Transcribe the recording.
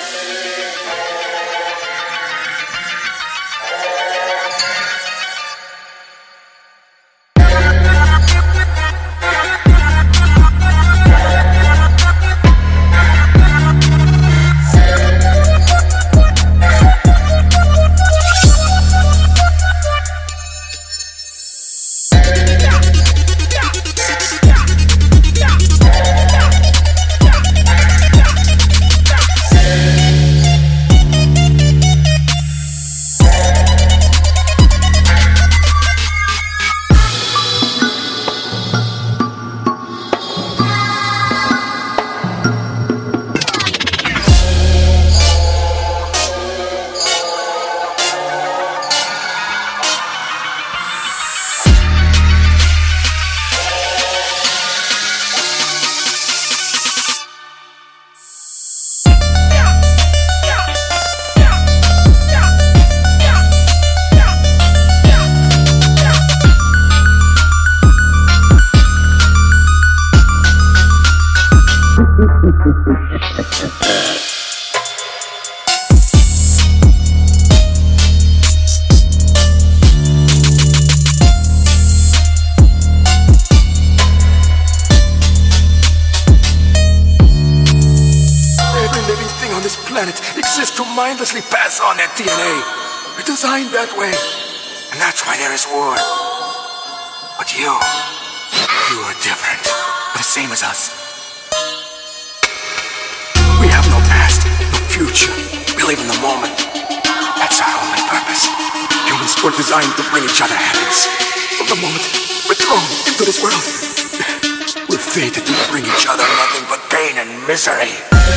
Exists to mindlessly pass on their DNA. We're designed that way. And that's why there is war. But you are different. The same as us. We have no past, no future. We live in the moment. That's our only purpose. Humans were designed to bring each other happiness. From the moment we're thrown into this world, we're fated to bring each other nothing but pain and misery.